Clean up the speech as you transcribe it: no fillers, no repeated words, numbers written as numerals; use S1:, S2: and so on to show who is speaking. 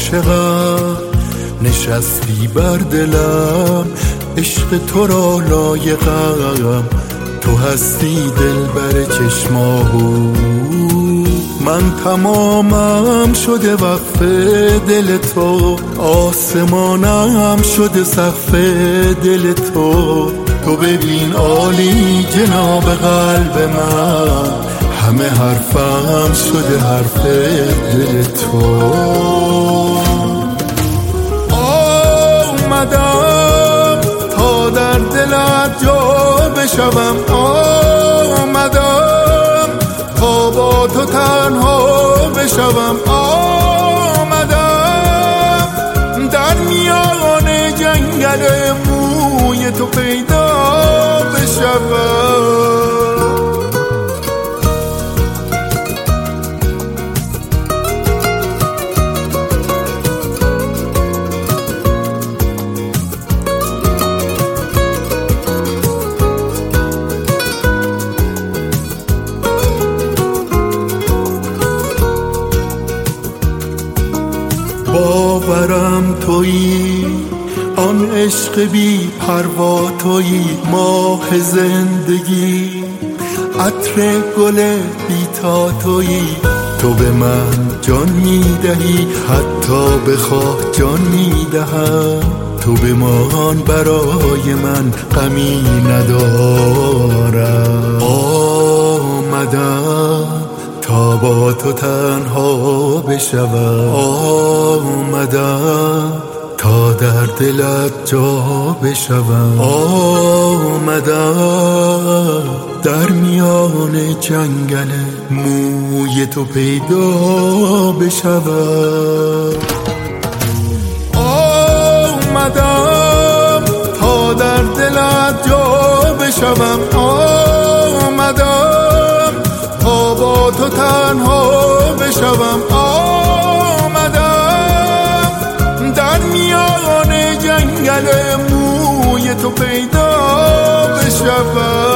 S1: عاشقم نشستی بر دلم، عشق تو را لایقم، تو هستی دلبر چشماهو. من تمامم شده وقف دل تو، آسمانم شده سقف دل تو. تو ببین عالی جناب قلب من، همه حرفم شده حرف دل تو. آمدم تا در دلت جا بشوم، آمدم تا با تو تنها بشوم، آمدم در میان جنگل موی تو پیدا بشوم. باورم تویی، آن عشق بی پروا تویی، ماه زندگی، عطر گل بی‌تا تویی. تو به من جان میدهی، حتی بخواه جان میدهم. تو بمان برای من غمی ندارم. آمدم تا با تو تنها بشوم، آمدم تا در دلت جا بشوم، آمدم در میان جنگل موی تو پیدا بشوم. آمدم تا در دلت جا بشوم، آمدم تا با تو تنها بشوم، آمدم در میان جنگل موی تو پیدا بشوم.